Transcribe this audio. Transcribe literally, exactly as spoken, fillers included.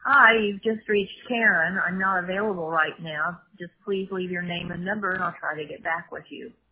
Hi, you've just reached Karen. I'm not available right now. Just please leave your name and number and I'll try to get back with you.